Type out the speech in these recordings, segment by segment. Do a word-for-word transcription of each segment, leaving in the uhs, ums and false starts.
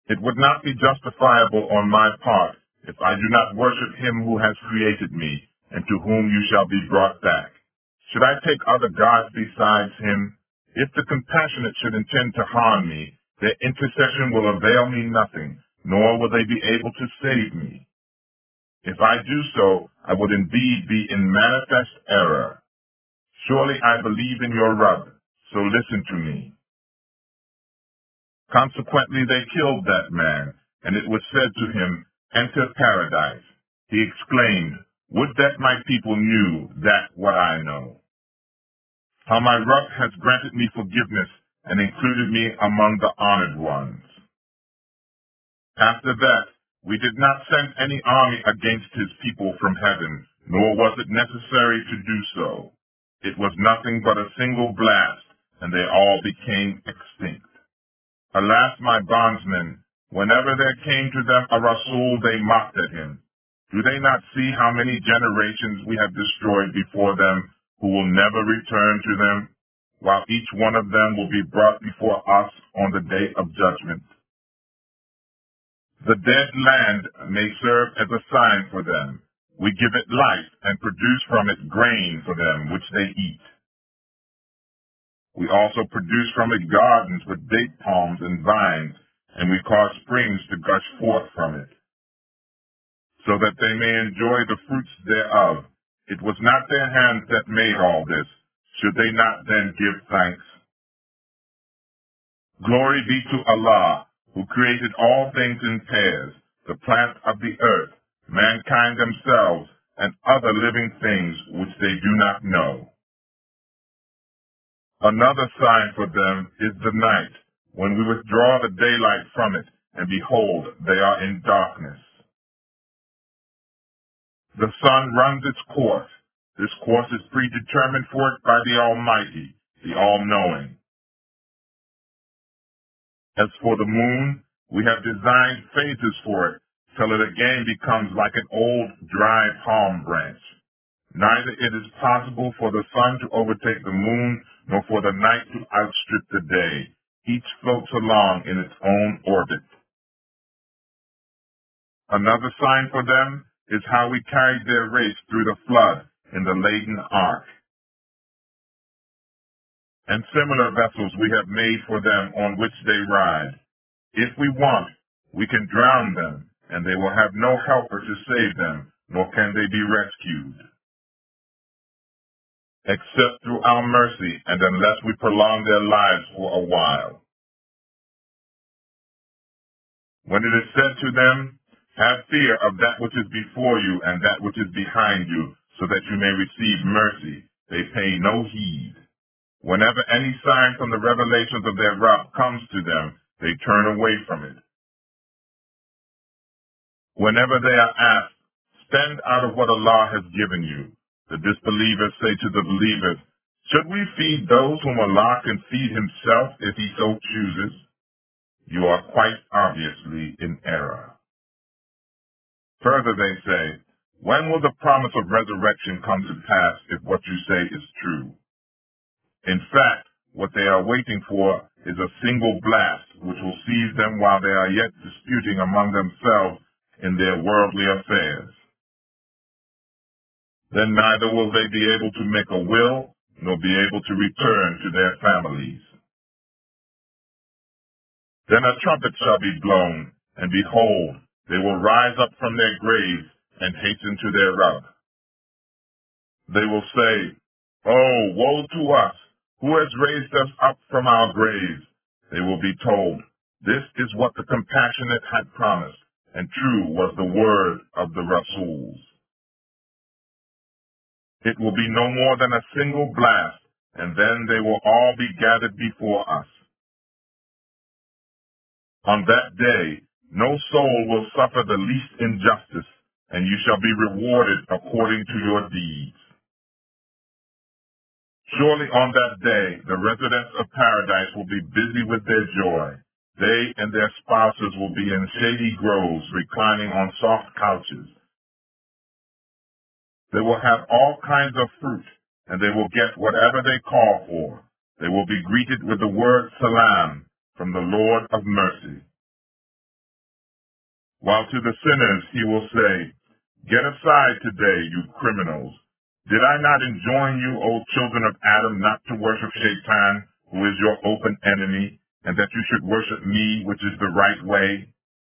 It would not be justifiable on my part if I do not worship him who has created me, and to whom you shall be brought back. Should I take other gods besides him? If the compassionate should intend to harm me, their intercession will avail me nothing, nor will they be able to save me. If I do so, I would indeed be in manifest error. Surely I believe in your Rabb, so listen to me. Consequently, they killed that man, and it was said to him, Enter paradise. He exclaimed, Would that my people knew that what I know. How my Rabb has granted me forgiveness and included me among the honored ones. After that, we did not send any army against his people from heaven, nor was it necessary to do so. It was nothing but a single blast, and they all became extinct. Alas, my bondsmen, whenever there came to them a Rasul, they mocked at him. Do they not see how many generations we have destroyed before them, who will never return to them, while each one of them will be brought before us on the day of judgment? The dead land may serve as a sign for them. We give it life and produce from it grain for them, which they eat. We also produce from it gardens with date palms and vines, and we cause springs to gush forth from it, so that they may enjoy the fruits thereof. It was not their hands that made all this. Should they not then give thanks? Glory be to Allah, who created all things in pairs, the plants of the earth, mankind themselves, and other living things which they do not know. Another sign for them is the night, when we withdraw the daylight from it, and behold, they are in darkness. The sun runs its course. This course is predetermined for it by the Almighty, the All-Knowing. As for the moon, we have designed phases for it, till it again becomes like an old, dry palm branch. Neither it is possible for the sun to overtake the moon, nor for the night to outstrip the day. Each floats along in its own orbit. Another sign for them is how we carried their race through the flood in the laden ark. And similar vessels we have made for them on which they ride. If we want, we can drown them, and they will have no helper to save them, nor can they be rescued, except through our mercy, and unless we prolong their lives for a while. When it is said to them, have fear of that which is before you and that which is behind you, so that you may receive mercy, they pay no heed. Whenever any sign from the revelations of their Rabb comes to them, they turn away from it. Whenever they are asked, spend out of what Allah has given you, the disbelievers say to the believers, should we feed those whom Allah can feed himself if he so chooses? You are quite obviously in error. Further they say, when will the promise of resurrection come to pass if what you say is true? In fact, what they are waiting for is a single blast which will seize them while they are yet disputing among themselves in their worldly affairs. Then neither will they be able to make a will, nor be able to return to their families. Then a trumpet shall be blown, and behold, they will rise up from their graves and hasten to their Rabb. They will say, oh, woe to us! Who has raised us up from our graves? They will be told, this is what the compassionate had promised, and true was the word of the Rasuls. It will be no more than a single blast, and then they will all be gathered before us. On that day, no soul will suffer the least injustice, and you shall be rewarded according to your deeds. Surely on that day, the residents of paradise will be busy with their joy. They and their spouses will be in shady groves, reclining on soft couches. They will have all kinds of fruit, and they will get whatever they call for. They will be greeted with the word salam from the Lord of mercy. While to the sinners he will say, get aside today, you criminals. Did I not enjoin you, O children of Adam, not to worship Shaitan, who is your open enemy, and that you should worship me, which is the right way?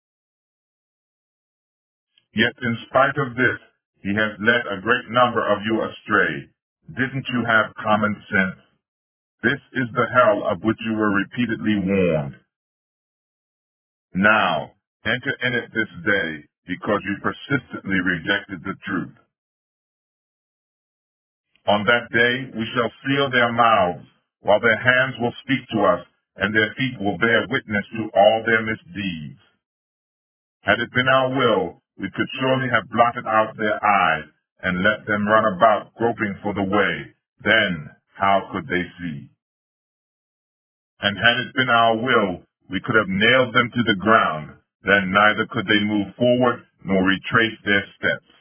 Yet in spite of this, he has led a great number of you astray. Didn't you have common sense? This is the hell of which you were repeatedly warned. Now, enter in it this day, because you persistently rejected the truth. On that day we shall seal their mouths, while their hands will speak to us, and their feet will bear witness to all their misdeeds. Had it been our will, we could surely have blotted out their eyes, and let them run about groping for the way. Then how could they see? And had it been our will, we could have nailed them to the ground. Then neither could they move forward nor retrace their steps.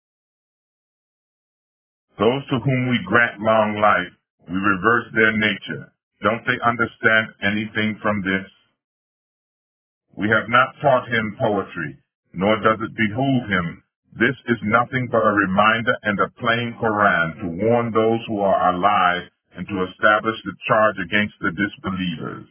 Those to whom we grant long life, we reverse their nature. Don't they understand anything from this? We have not taught him poetry, nor does it behoove him. This is nothing but a reminder and a plain Koran to warn those who are alive and to establish the charge against the disbelievers.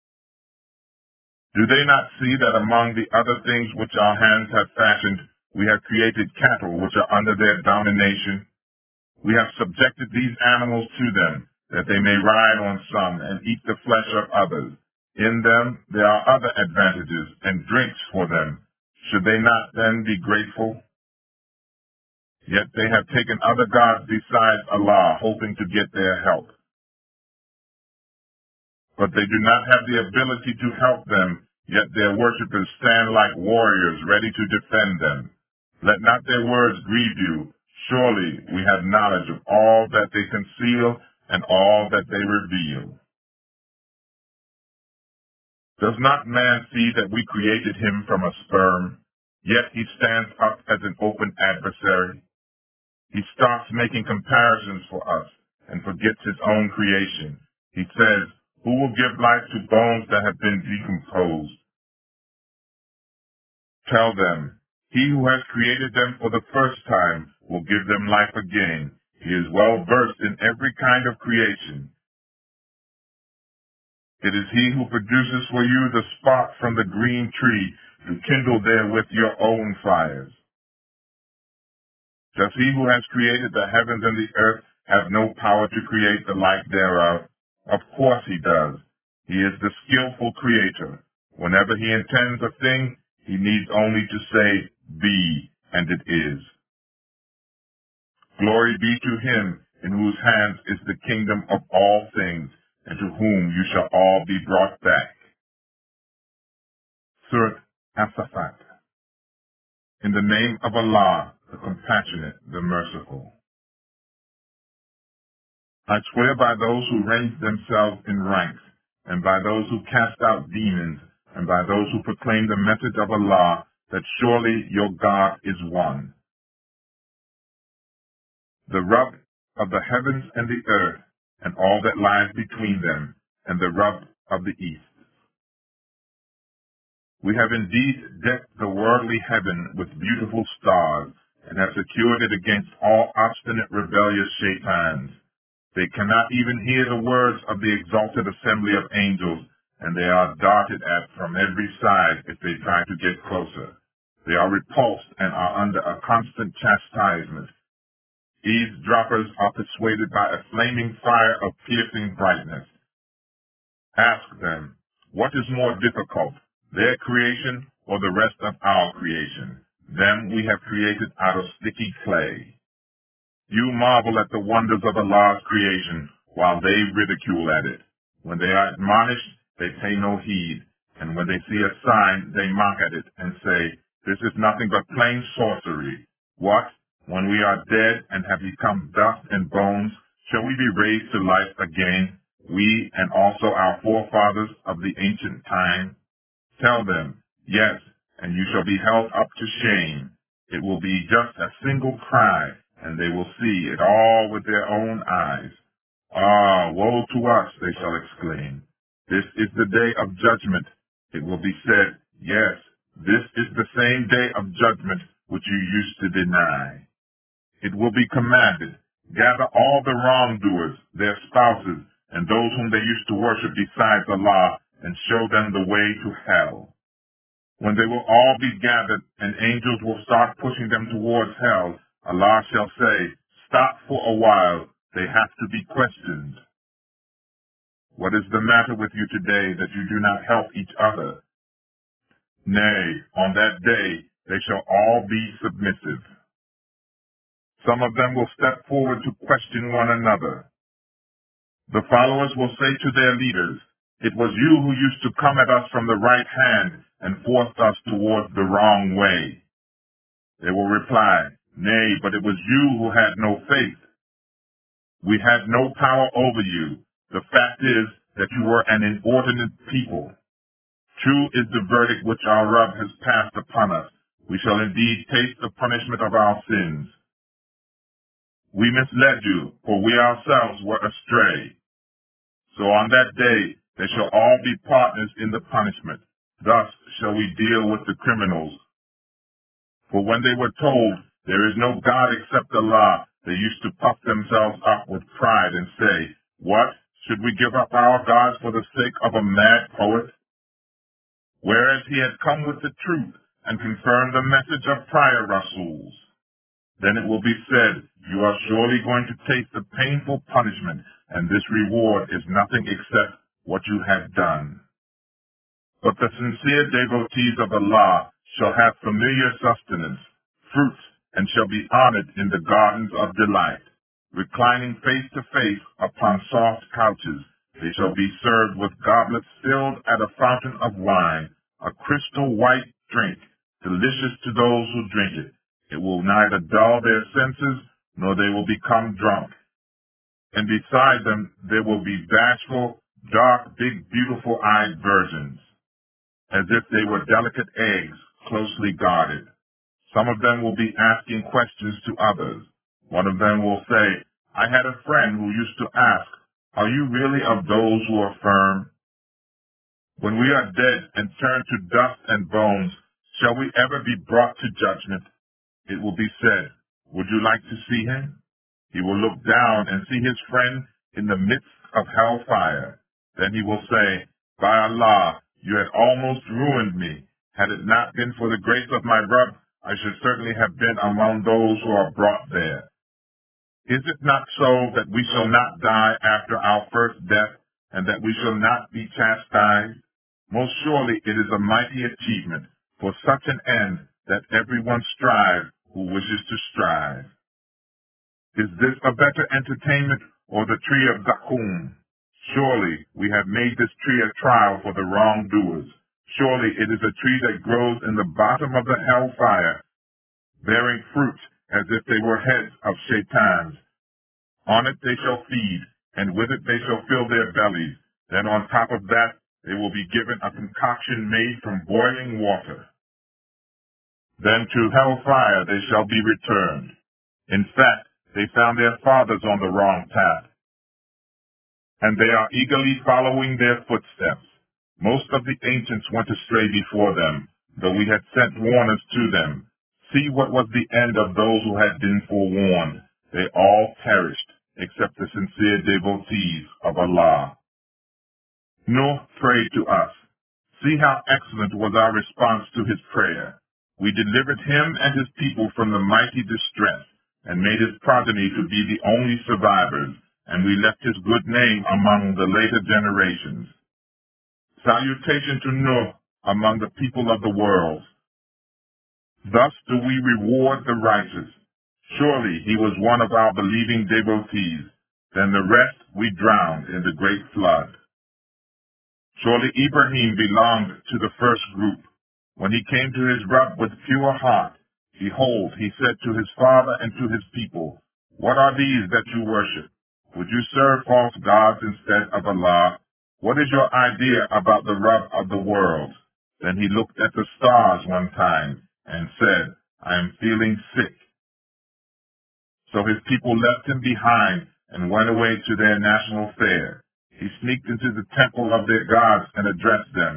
Do they not see that among the other things which our hands have fashioned, we have created cattle which are under their domination? We have subjected these animals to them, that they may ride on some and eat the flesh of others. In them there are other advantages and drinks for them. Should they not then be grateful? Yet they have taken other gods besides Allah, hoping to get their help. But they do not have the ability to help them, yet their worshippers stand like warriors ready to defend them. Let not their words grieve you. Surely we have knowledge of all that they conceal and all that they reveal. Does not man see that we created him from a sperm? Yet he stands up as an open adversary. He starts making comparisons for us and forgets his own creation. He says, who will give life to bones that have been decomposed? Tell them, he who has created them for the first time will give them life again. He is well versed in every kind of creation. It is he who produces for you the spark from the green tree to kindle therewith your own fires. Does he who has created the heavens and the earth have no power to create the like thereof? Of course he does. He is the skillful creator. Whenever he intends a thing, he needs only to say, be, and it is. Glory be to him in whose hands is the kingdom of all things, and to whom you shall all be brought back. Surat As-Safat. In the name of Allah, the Compassionate, the Merciful. I swear by those who range themselves in ranks, and by those who cast out demons, and by those who proclaim the message of Allah, that surely your God is one. The Rabb of the heavens and the earth, and all that lies between them, and the Rabb of the east. We have indeed decked the worldly heaven with beautiful stars, and have secured it against all obstinate rebellious shaitans. They cannot even hear the words of the exalted assembly of angels, and they are darted at from every side if they try to get closer. They are repulsed and are under a constant chastisement. Eavesdroppers are persuaded by a flaming fire of piercing brightness. Ask them, what is more difficult, their creation or the rest of our creation? Them we have created out of sticky clay. You marvel at the wonders of Allah's creation, while they ridicule at it. When they are admonished, they pay no heed, and when they see a sign, they mock at it and say, this is nothing but plain sorcery. What? When we are dead and have become dust and bones, shall we be raised to life again, we and also our forefathers of the ancient time? Tell them, yes, and you shall be held up to shame. It will be just a single cry, and they will see it all with their own eyes. Ah, woe to us, they shall exclaim. This is the day of judgment. It will be said, yes, This is the same day of judgment which you used to deny. It will be commanded, gather all the wrongdoers, their spouses, and those whom they used to worship besides Allah, and show them the way to hell. When they will all be gathered and angels will start pushing them towards hell, Allah shall say, stop for a while, they have to be questioned. What is the matter with you today that you do not help each other? Nay, on that day they shall all be submissive. Some of them will step forward to question one another. The followers will say to their leaders, it was you who used to come at us from the right hand and forced us towards the wrong way. They will reply, nay, but it was you who had no faith. We had no power over you. The fact is that you were an inordinate people. True is the verdict which our Rabb has passed upon us. We shall indeed taste the punishment of our sins. We misled you, for we ourselves were astray. So on that day they shall all be partners in the punishment. Thus shall we deal with the criminals. For when they were told, there is no God except Allah, they used to puff themselves up with pride and say, what? Should we give up our gods for the sake of a mad poet? Whereas he had come with the truth and confirmed the message of prior Rasuls. Then it will be said, you are surely going to taste the painful punishment, and this reward is nothing except what you had done. But the sincere devotees of Allah shall have familiar sustenance, fruits, and shall be honored in the gardens of delight. Reclining face to face upon soft couches, they shall be served with goblets filled at a fountain of wine, a crystal white drink, delicious to those who drink it. It will neither dull their senses, nor they will become drunk. And beside them there will be bashful, dark, big, beautiful-eyed virgins, as if they were delicate eggs, closely guarded. Some of them will be asking questions to others. One of them will say, I had a friend who used to ask, are you really of those who are firm? When we are dead and turned to dust and bones, shall we ever be brought to judgment? It will be said, would you like to see him? He will look down and see his friend in the midst of hellfire. Then he will say, by Allah, you had almost ruined me. Had it not been for the grace of my Rabb, I should certainly have been among those who are brought there. Is it not so that we shall not die after our first death, and that we shall not be chastised? Most surely it is a mighty achievement for such an end that everyone strive who wishes to strive. Is this a better entertainment, or the tree of Zaqqum? Surely we have made this tree a trial for the wrongdoers. Surely it is a tree that grows in the bottom of the hellfire, bearing fruit as if they were heads of shaitans. On it they shall feed, and with it they shall fill their bellies. Then on top of that they will be given a concoction made from boiling water. Then to hellfire they shall be returned. In fact, they found their fathers on the wrong path, and they are eagerly following their footsteps. Most of the ancients went astray before them, though we had sent warners to them. See what was the end of those who had been forewarned. They all perished, except the sincere devotees of Allah. Nuh prayed to us. See how excellent was our response to his prayer. We delivered him and his people from the mighty distress, and made his progeny to be the only survivors, and we left his good name among the later generations. Salutation to Nuh among the people of the world. Thus do we reward the righteous. Surely he was one of our believing devotees. Then the rest we drowned in the great flood. Surely Ibrahim belonged to the first group. When he came to his Rabb with pure heart, behold, he said to his father and to his people, what are these that you worship? Would you serve false gods instead of Allah? What is your idea about the Rabb of the world? Then he looked at the stars one time and said, I am feeling sick. So his people left him behind and went away to their national fair. He sneaked into the temple of their gods and addressed them.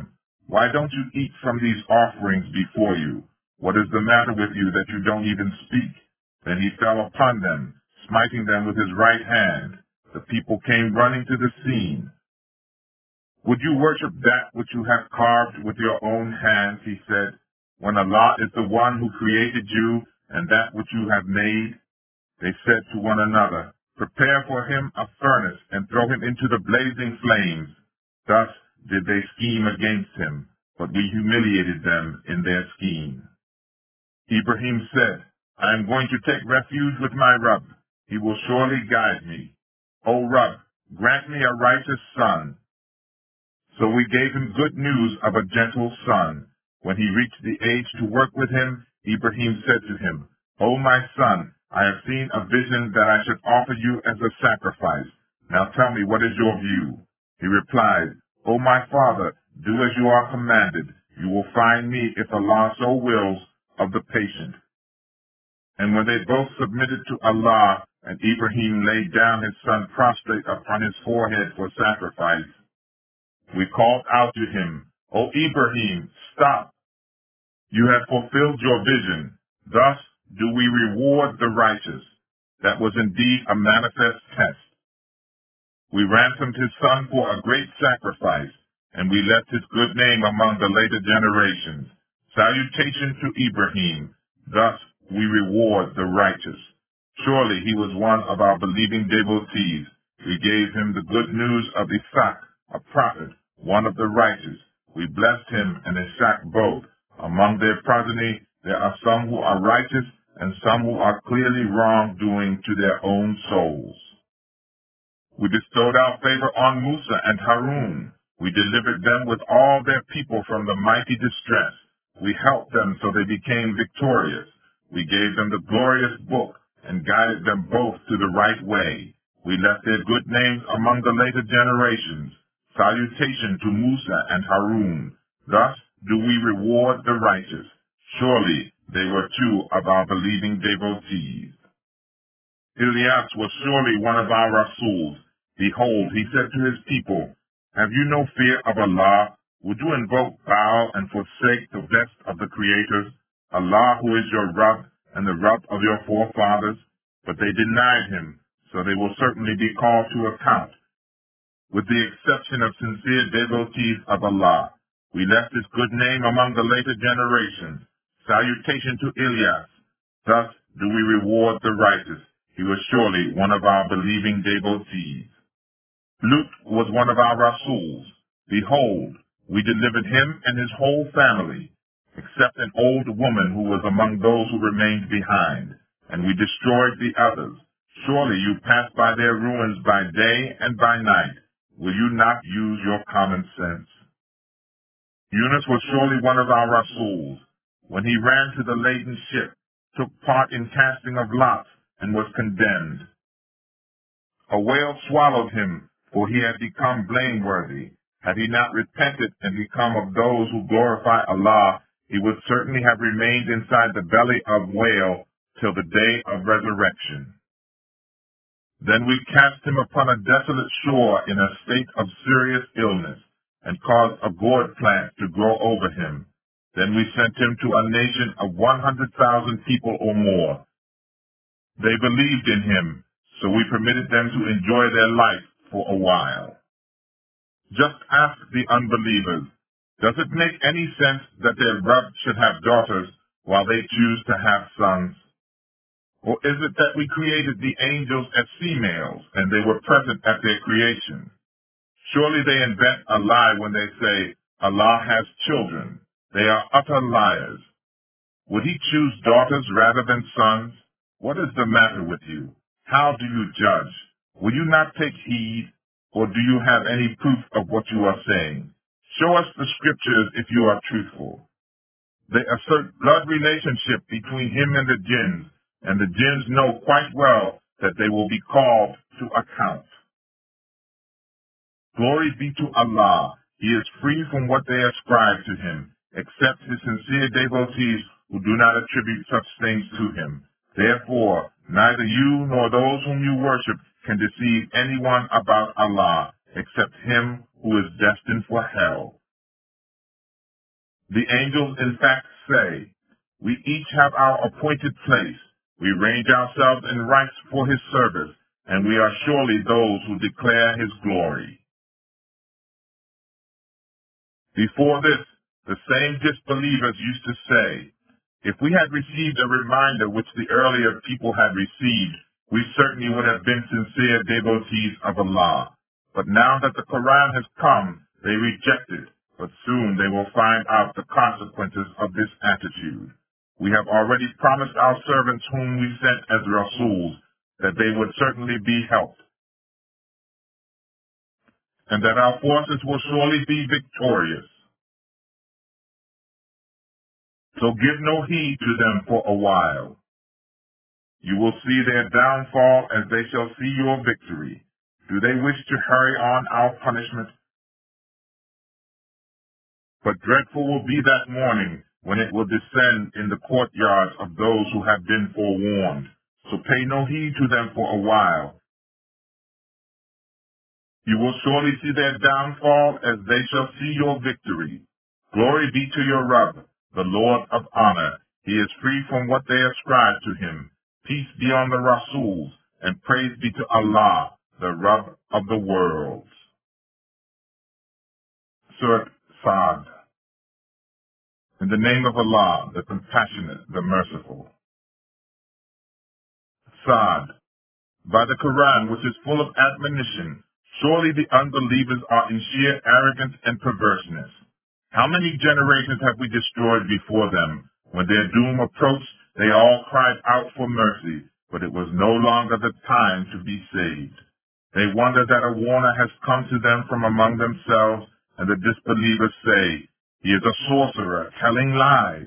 Why don't you eat from these offerings before you? What is the matter with you that you don't even speak?" Then he fell upon them, smiting them with his right hand. The people came running to the scene. "Would you worship that which you have carved with your own hands," he said, "when Allah is the one who created you and that which you have made?" They said to one another, "Prepare for him a furnace and throw him into the blazing flames." Thus did they scheme against him, but we humiliated them in their scheme. Ibrahim said, "I am going to take refuge with my Rabb. He will surely guide me. O Rabb, grant me a righteous son." So we gave him good news of a gentle son. When he reached the age to work with him, Ibrahim said to him, "O my son, I have seen a vision that I should offer you as a sacrifice. Now tell me, what is your view?" He replied, "O my father, do as you are commanded. You will find me, if Allah so wills, of the patient." And when they both submitted to Allah, and Ibrahim laid down his son prostrate upon his forehead for sacrifice, we called out to him, "O Ibrahim, stop. You have fulfilled your vision. Thus do we reward the righteous." That was indeed a manifest test. We ransomed his son for a great sacrifice, and we left his good name among the later generations. Salutation to Ibrahim. Thus we reward the righteous. Surely he was one of our believing devotees. We gave him the good news of Ishaq, a prophet, one of the righteous. We blessed him and Ishaq both. Among their progeny there are some who are righteous and some who are clearly wrongdoing to their own souls. We bestowed our favor on Musa and Harun. We delivered them with all their people from the mighty distress. We helped them so they became victorious. We gave them the glorious book and guided them both to the right way. We left their good names among the later generations. Salutation to Musa and Harun. Thus do we reward the righteous. Surely they were two of our believing devotees. Ilyas was surely one of our Rasuls. Behold, he said to his people, "Have you no fear of Allah? Would you invoke Baal and forsake the best of the creators, Allah who is your Rabb and the Rabb of your forefathers?" But they denied him, so they will certainly be called to account. With the exception of sincere devotees of Allah, we left his good name among the later generations. Salutation to Ilyas. Thus do we reward the righteous. He was surely one of our believing devotees. Lut was one of our Rasuls. Behold, we delivered him and his whole family, except an old woman who was among those who remained behind, and we destroyed the others. Surely you pass by their ruins by day and by night. Will you not use your common sense? Yunus was surely one of our Rasuls. When he ran to the laden ship, took part in casting of lots, and was condemned. A whale swallowed him, for he had become blameworthy. Had he not repented and become of those who glorify Allah, he would certainly have remained inside the belly of whale till the day of resurrection. Then we cast him upon a desolate shore in a state of serious illness, and caused a gourd plant to grow over him. Then we sent him to a nation of one hundred thousand people or more. They believed in him, so we permitted them to enjoy their life for a while. Just ask the unbelievers, does it make any sense that their Rabb should have daughters while they choose to have sons? Or is it that we created the angels as females and they were present at their creation? Surely they invent a lie when they say, Allah has children. They are utter liars. Would he choose daughters rather than sons? What is the matter with you? How do you judge? Will you not take heed? Or do you have any proof of what you are saying? Show us the scriptures if you are truthful. They assert blood relationship between him and the jinns, and the jinns know quite well that they will be called to account. Glory be to Allah. He is free from what they ascribe to him, except his sincere devotees who do not attribute such things to him. Therefore, neither you nor those whom you worship can deceive anyone about Allah, except him who is destined for hell. The angels in fact say, we each have our appointed place. We range ourselves in ranks for his service, and we are surely those who declare his glory. Before this, the same disbelievers used to say, if we had received a reminder which the earlier people had received, we certainly would have been sincere devotees of Allah. But now that the Quran has come, they reject it, but soon they will find out the consequences of this attitude. We have already promised our servants whom we sent as Rasuls that they would certainly be helped, and that our forces will surely be victorious. So give no heed to them for a while. You will see their downfall as they shall see your victory. Do they wish to hurry on our punishment? But dreadful will be that morning when it will descend in the courtyards of those who have been forewarned. So pay no heed to them for a while. You will surely see their downfall as they shall see your victory. Glory be to your Rabb, the Lord of honor. He is free from what they ascribe to him. Peace be on the Rasuls, and praise be to Allah, the Rabb of the worlds. Surat Sa'd. In the name of Allah, the Compassionate, the Merciful. Sa'd. By the Quran, which is full of admonition, surely the unbelievers are in sheer arrogance and perverseness. How many generations have we destroyed before them? When their doom approached, they all cried out for mercy, but it was no longer the time to be saved. They wonder that a warner has come to them from among themselves, and the disbelievers say, he is a sorcerer telling lies.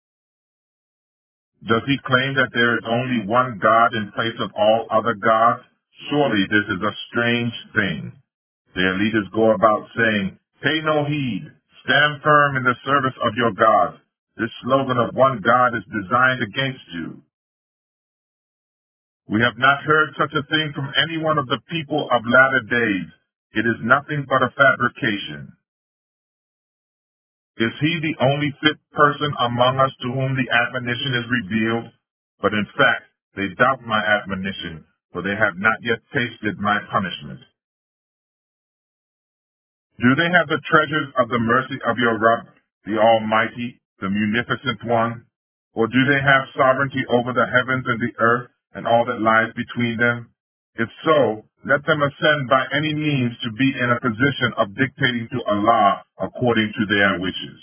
Does he claim that there is only one God in place of all other gods? Surely this is a strange thing. Their leaders go about saying, pay no heed, stand firm in the service of your God. This slogan of one God is designed against you. We have not heard such a thing from any one of the people of latter days. It is nothing but a fabrication. Is he the only fit person among us to whom the admonition is revealed? But in fact, they doubt my admonition, for they have not yet tasted my punishment. Do they have the treasures of the mercy of your Rabb, the Almighty, the Munificent One? Or do they have sovereignty over the heavens and the earth and all that lies between them? If so, let them ascend by any means to be in a position of dictating to Allah according to their wishes.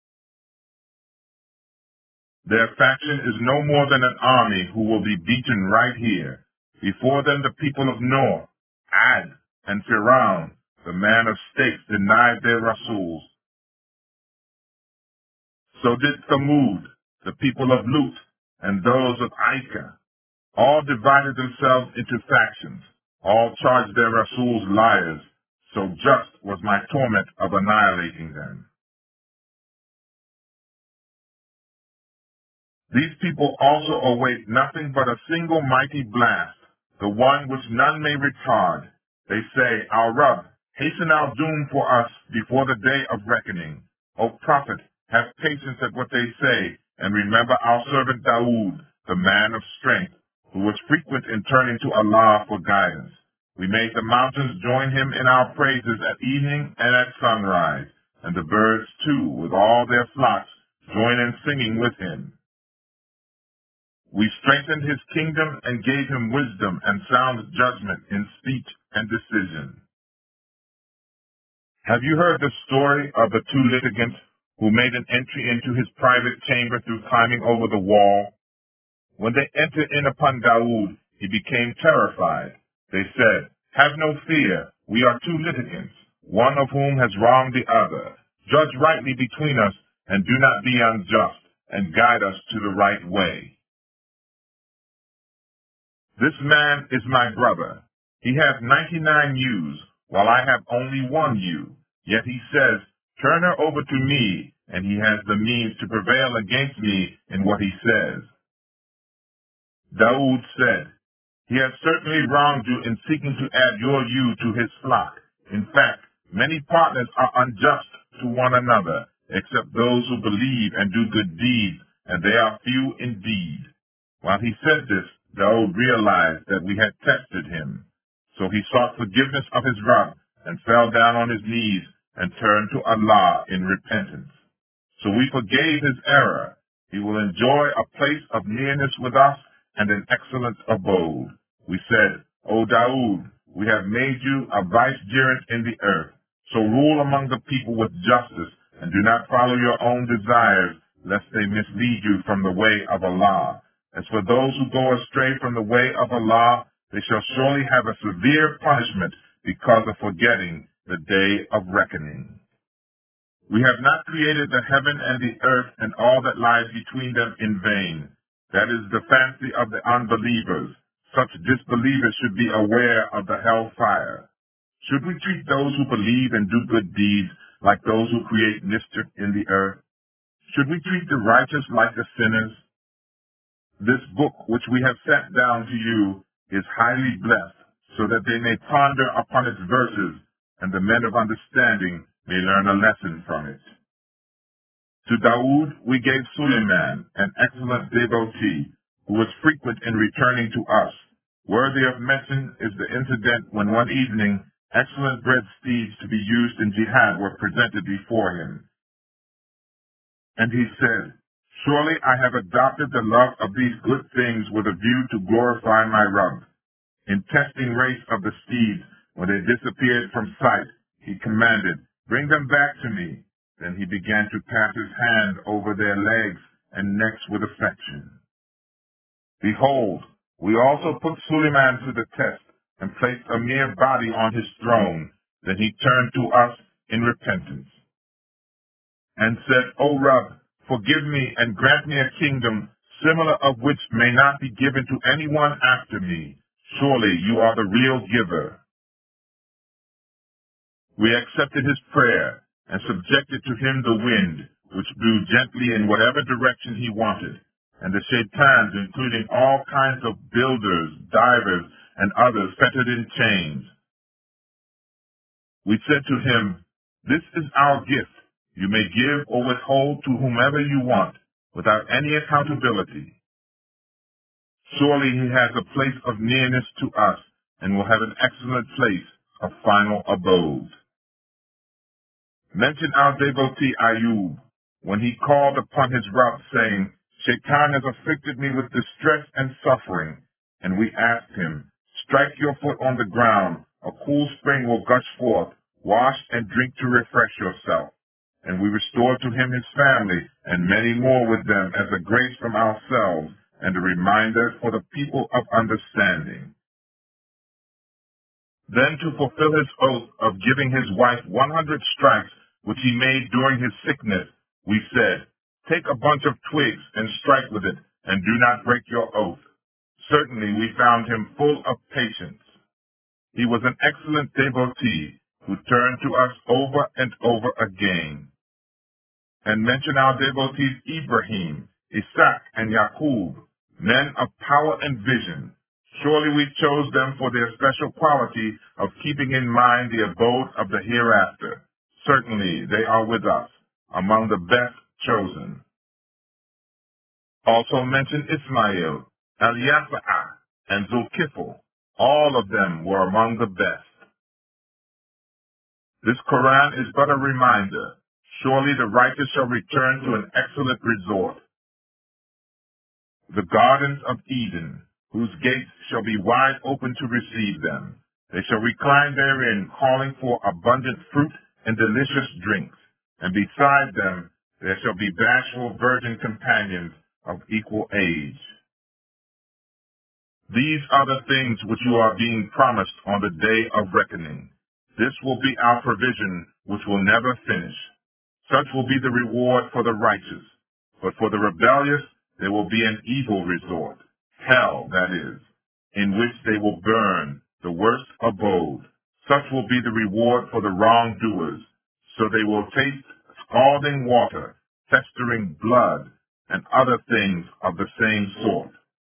Their faction is no more than an army who will be beaten right here. Before them the people of Noah, Ad, and Firaun, the man of stakes, denied their Rasuls. So did Thamud, the people of Lut, and those of Aika. All divided themselves into factions. All charged their Rasuls liars. So just was my torment of annihilating them. These people also await nothing but a single mighty blast, the one which none may retard. They say, our Rabb, hasten our doom for us before the day of reckoning. O Prophet, have patience at what they say, and remember our servant Dawood, the man of strength, who was frequent in turning to Allah for guidance. We made the mountains join him in our praises at evening and at sunrise, and the birds too, with all their flocks, join in singing with him. We strengthened his kingdom and gave him wisdom and sound judgment in speech and decision. Have you heard the story of the two litigants who made an entry into his private chamber through climbing over the wall? When they entered in upon Dawood, he became terrified. They said, have no fear, we are two litigants, one of whom has wronged the other. Judge rightly between us, and do not be unjust, and guide us to the right way. This man is my brother. He has ninety-nine ewes, while I have only one ewe. Yet he says, turn her over to me, and he has the means to prevail against me in what he says. Dawood said, he has certainly wronged you in seeking to add your ewe to his flock. In fact, many partners are unjust to one another. except those who believe and do good deeds, and they are few indeed. While he said this, Daud realized that we had tested him. So he sought forgiveness of his Rabb and fell down on his knees and turned to Allah in repentance. So we forgave his error. He will enjoy a place of nearness with us and an excellent abode. We said, O Daud, we have made you a vicegerent in the earth. So rule among the people with justice, and do not follow your own desires, lest they mislead you from the way of Allah. As for those who go astray from the way of Allah, they shall surely have a severe punishment because of forgetting the day of reckoning. We have not created the heaven and the earth and all that lies between them in vain. That is the fancy of the unbelievers. Such disbelievers should be aware of the hellfire. Should we treat those who believe and do good deeds like those who create mischief in the earth? Should we treat the righteous like the sinners? This book which we have sent down to you is highly blessed, so that they may ponder upon its verses, and the men of understanding may learn a lesson from it. To Daud we gave Suleiman, an excellent devotee, who was frequent in returning to us. Worthy of mention is the incident when one evening excellent bred steeds to be used in jihad were presented before him. And he said, Surely I have adopted the love of these good things with a view to glorify my Rabb. In testing race of the steeds, when they disappeared from sight, he commanded, Bring them back to me. Then he began to pass his hand over their legs and necks with affection. Behold, we also put Suleiman to the test and placed a mere body on his throne. Then he turned to us in repentance and said, O Rabb, forgive me and grant me a kingdom similar of which may not be given to anyone after me. Surely you are the real giver. We accepted his prayer and subjected to him the wind, which blew gently in whatever direction he wanted, and the shaitans, including all kinds of builders, divers, and others fettered in chains. We said to him, This is our gift. You may give or withhold to whomever you want, without any accountability. Surely he has a place of nearness to us, and will have an excellent place of final abode. Mention our devotee Ayub, when he called upon his Rabb, saying, Shaitan has afflicted me with distress and suffering. And we asked him, Strike your foot on the ground, a cool spring will gush forth, wash and drink to refresh yourself. And we restored to him his family, and many more with them, as a grace from ourselves, and a reminder for the people of understanding. Then to fulfill his oath of giving his wife one hundred stripes, which he made during his sickness, we said, Take a bunch of twigs and strike with it, and do not break your oath. Certainly we found him full of patience. He was an excellent devotee, who turned to us over and over again. And mention our devotees Ibrahim, Isaac, and Yaqub, men of power and vision. Surely we chose them for their special quality of keeping in mind the abode of the hereafter. Certainly they are with us, among the best chosen. Also mention Ismail, Eliasa'ah, and Zulkifl. All of them were among the best. This Quran is but a reminder. Surely the righteous shall return to an excellent resort. The gardens of Eden, whose gates shall be wide open to receive them. They shall recline therein, calling for abundant fruit and delicious drinks. And beside them there shall be bashful virgin companions of equal age. These are the things which you are being promised on the day of reckoning. This will be our provision, which will never finish. Such will be the reward for the righteous. But for the rebellious, there will be an evil resort, hell, that is, in which they will burn, the worst abode. Such will be the reward for the wrongdoers. So they will taste scalding water, festering blood, and other things of the same sort.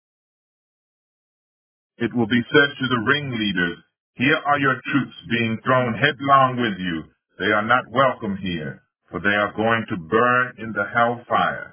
It will be said to the ringleaders, Here are your troops being thrown headlong with you. They are not welcome here. for they are going to burn in the hell fire.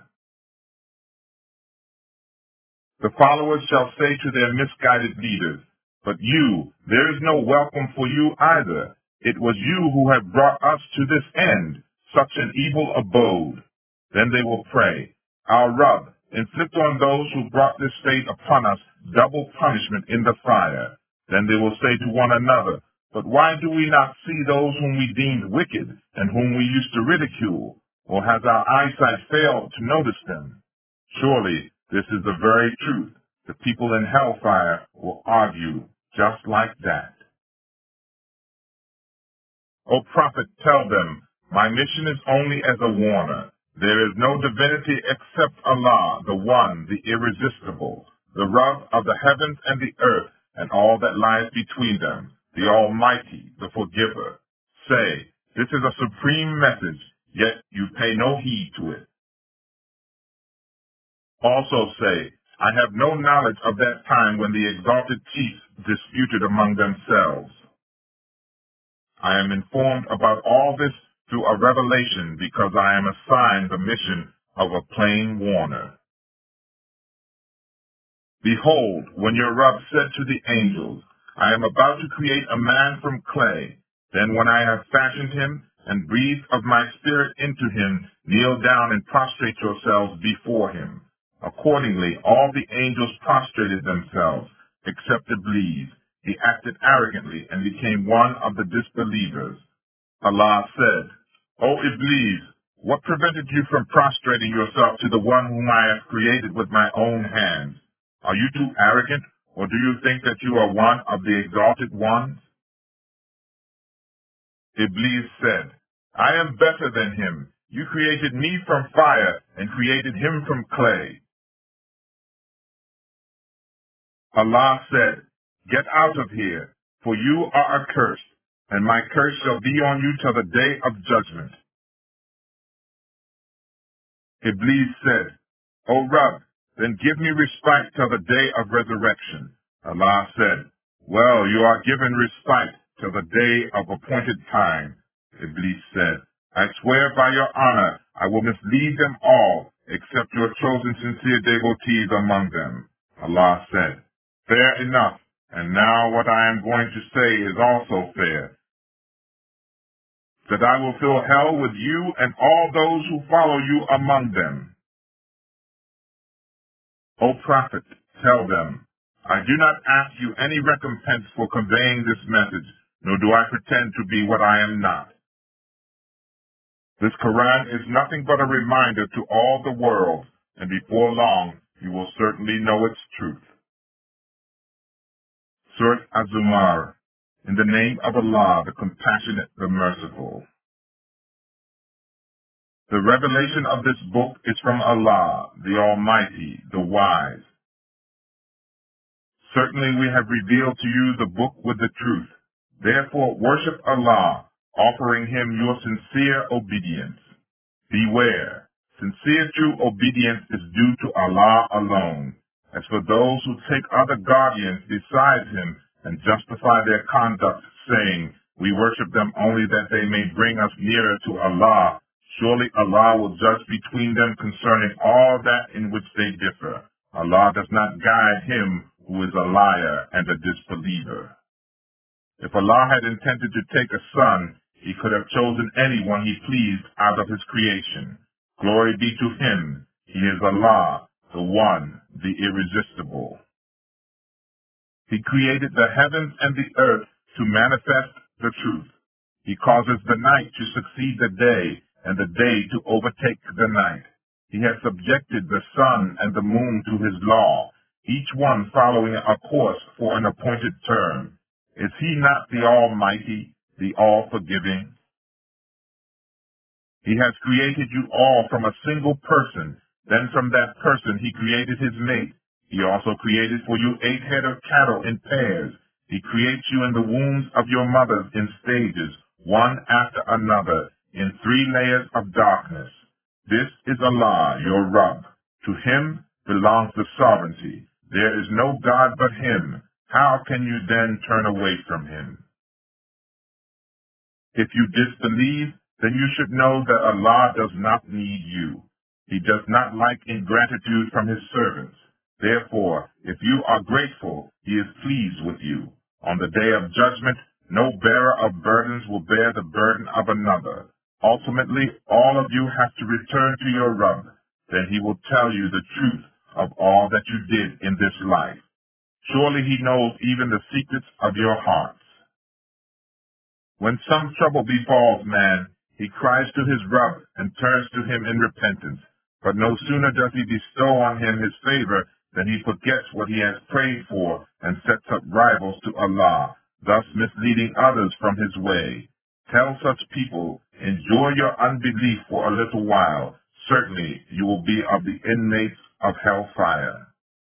The followers shall say to their misguided leaders, but you, there is no welcome for you either. It was you who have brought us to this end, such an evil abode. Then they will pray, our Rabb, inflict on those who brought this fate upon us double punishment in the fire. Then they will say to one another, but why do we not see those whom we deemed wicked and whom we used to ridicule? Or has our eyesight failed to notice them? Surely this is the very truth. The people in hellfire will argue just like that. O prophet, tell them, my mission is only as a warner. There is no divinity except Allah, the One, the Irresistible, the Rabb of the heavens and the earth, and all that lies between them, the Almighty, the Forgiver. Say, this is a supreme message, yet you pay no heed to it. Also say, I have no knowledge of that time when the exalted chiefs disputed among themselves. I am informed about all this through a revelation because I am assigned the mission of a plain warner. Behold, when your Rabb said to the angels, I am about to create a man from clay, then when I have fashioned him and breathed of my spirit into him, kneel down and prostrate yourselves before him. Accordingly, all the angels prostrated themselves, except Iblis. He acted arrogantly and became one of the disbelievers. Allah said, O Iblis, what prevented you from prostrating yourself to the one whom I have created with my own hands? Are you too arrogant, or do you think that you are one of the exalted ones? Iblis said, I am better than him. You created me from fire and created him from clay. Allah said, get out of here, for you are accursed, and my curse shall be on you till the day of judgment. Iblis said, O Rabb, then give me respite till the day of resurrection. Allah said, well, you are given respite till the day of appointed time. Iblis said, I swear by your honor, I will mislead them all, except your chosen sincere devotees among them. Allah said, fair enough, and now what I am going to say is also fair. That I will fill hell with you and all those who follow you among them. O prophet, tell them, I do not ask you any recompense for conveying this message, nor do I pretend to be what I am not. This Quran is nothing but a reminder to all the world, and before long you will certainly know its truth. Surat Az-Zumar, in the name of Allah, the Compassionate, the Merciful. The revelation of this book is from Allah, the Almighty, the Wise. Certainly we have revealed to you the book with the truth. Therefore worship Allah, offering him your sincere obedience. Beware, sincere true obedience is due to Allah alone. As for those who take other guardians besides him and justify their conduct, saying, we worship them only that they may bring us nearer to Allah, surely Allah will judge between them concerning all that in which they differ. Allah does not guide him who is a liar and a disbeliever. If Allah had intended to take a son, he could have chosen anyone he pleased out of his creation. Glory be to him. He is Allah, the One, the Irresistible. He created the heavens and the earth to manifest the truth. He causes the night to succeed the day, and the day to overtake the night. He has subjected the sun and the moon to his law, each one following a course for an appointed term. Is he not the Almighty, the All-Forgiving? He has created you all from a single person. Then from that person he created his mate. He also created for you eight head of cattle in pairs. He creates you in the wombs of your mothers in stages, one after another, in three layers of darkness. This is Allah, your Rabb. To him belongs the sovereignty. There is no God but him. How can you then turn away from him? If you disbelieve, then you should know that Allah does not need you. He does not like ingratitude from his servants. Therefore, if you are grateful, he is pleased with you. On the day of judgment, no bearer of burdens will bear the burden of another. Ultimately, all of you have to return to your Rabb. Then he will tell you the truth of all that you did in this life. Surely he knows even the secrets of your hearts. When some trouble befalls man, he cries to his Rabb and turns to him in repentance. But no sooner does he bestow on him his favor than he forgets what he has prayed for and sets up rivals to Allah, thus misleading others from his way. Tell such people, enjoy your unbelief for a little while. Certainly you will be of the inmates of hellfire.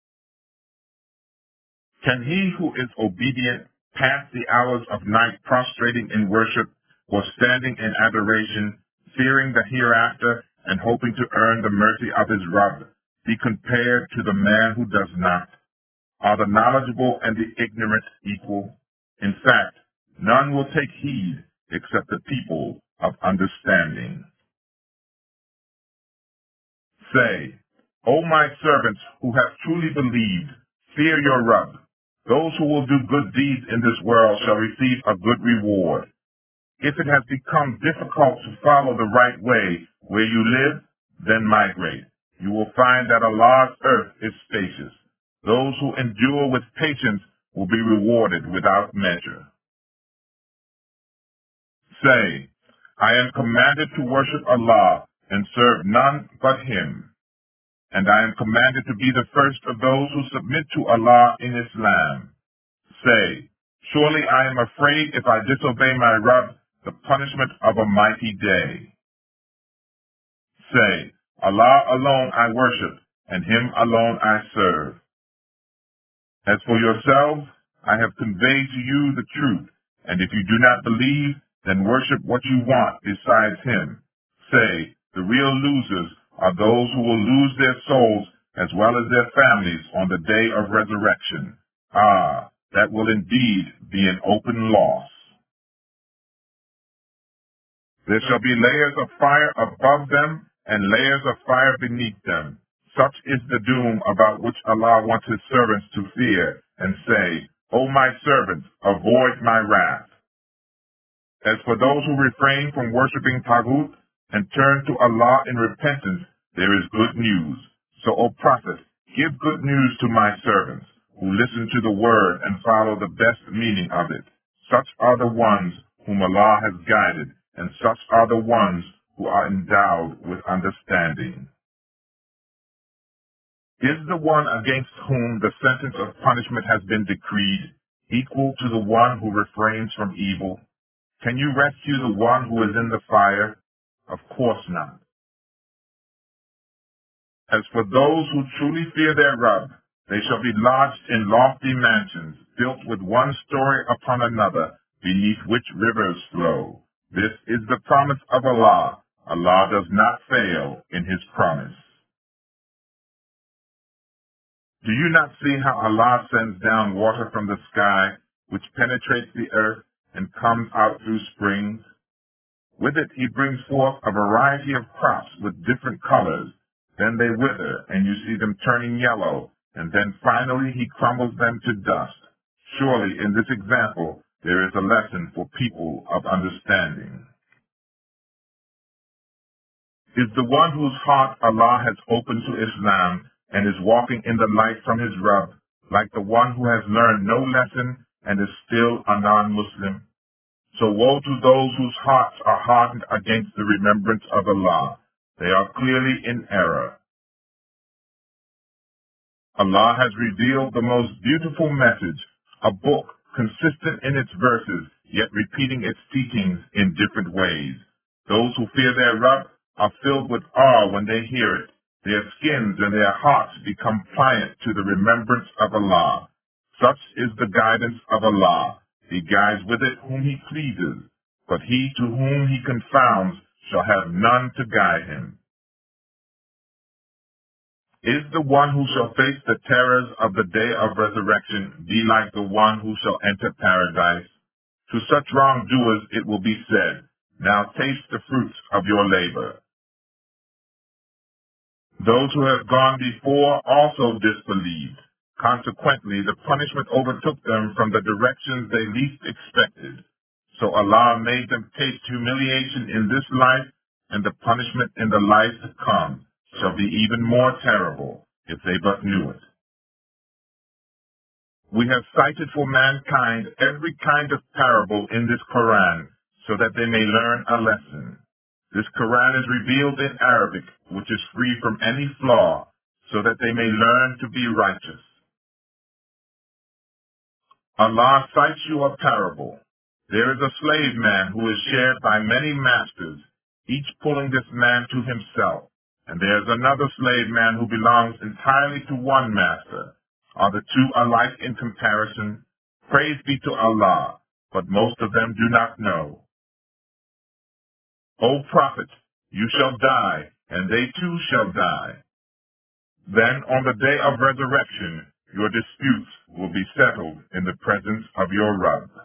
Can he who is obedient pass the hours of night prostrating in worship or standing in adoration, fearing the hereafter and hoping to earn the mercy of his Rabb, be compared to the man who does not? Are the knowledgeable and the ignorant equal? In fact, none will take heed except the people of understanding. Say, O my servants who have truly believed, fear your Rabb. Those who will do good deeds in this world shall receive a good reward. If it has become difficult to follow the right way where you live, then migrate. You will find that Allah's earth is spacious. Those who endure with patience will be rewarded without measure. Say, I am commanded to worship Allah and serve none but Him. And I am commanded to be the first of those who submit to Allah in Islam. Say, surely I am afraid if I disobey my Rabb, the punishment of a mighty day. Say, Allah alone I worship, and Him alone I serve. As for yourselves, I have conveyed to you the truth, and if you do not believe, then worship what you want besides Him. Say, the real losers are those who will lose their souls as well as their families on the day of resurrection. Ah, that will indeed be an open loss. There shall be layers of fire above them and layers of fire beneath them. Such is the doom about which Allah wants His servants to fear and say, O my servants, avoid my wrath. As for those who refrain from worshiping Taghut and turn to Allah in repentance, there is good news. So, O Prophet, give good news to my servants who listen to the word and follow the best meaning of it. Such are the ones whom Allah has guided, and such are the ones who are endowed with understanding. Is the one against whom the sentence of punishment has been decreed equal to the one who refrains from evil? Can you rescue the one who is in the fire? Of course not. As for those who truly fear their Rabb, they shall be lodged in lofty mansions, built with one story upon another, beneath which rivers flow. This is the promise of Allah. Allah does not fail in His promise. Do you not see how Allah sends down water from the sky, which penetrates the earth and comes out through springs? With it he brings forth a variety of crops with different colors. Then they wither, and you see them turning yellow, and then finally he crumbles them to dust. Surely in this example there is a lesson for people of understanding. Is the one whose heart Allah has opened to Islam and is walking in the light from his Rabb, like the one who has learned no lesson and is still a non-Muslim? So woe to those whose hearts are hardened against the remembrance of Allah. They are clearly in error. Allah has revealed the most beautiful message, a book consistent in its verses, yet repeating its teachings in different ways. Those who fear their Rabb are filled with awe when they hear it. Their skins and their hearts become pliant to the remembrance of Allah. Such is the guidance of Allah. He guides with it whom He pleases, but he to whom He confounds shall have none to guide him. Is the one who shall face the terrors of the day of resurrection be like the one who shall enter paradise? To such wrongdoers it will be said, Now taste the fruits of your labor. Those who have gone before also disbelieved. Consequently, the punishment overtook them from the directions they least expected. So Allah made them taste humiliation in this life, and the punishment in the life to come shall be even more terrible if they but knew it. We have cited for mankind every kind of parable in this Quran so that they may learn a lesson. This Quran is revealed in Arabic, which is free from any flaw, so that they may learn to be righteous. Allah cites you a parable. There is a slave man who is shared by many masters, each pulling this man to himself. And there is another slave man who belongs entirely to one master. Are the two alike in comparison? Praise be to Allah, but most of them do not know. O Prophet, you shall die, and they too shall die. Then on the day of resurrection, your disputes will be settled in the presence of your Rabb.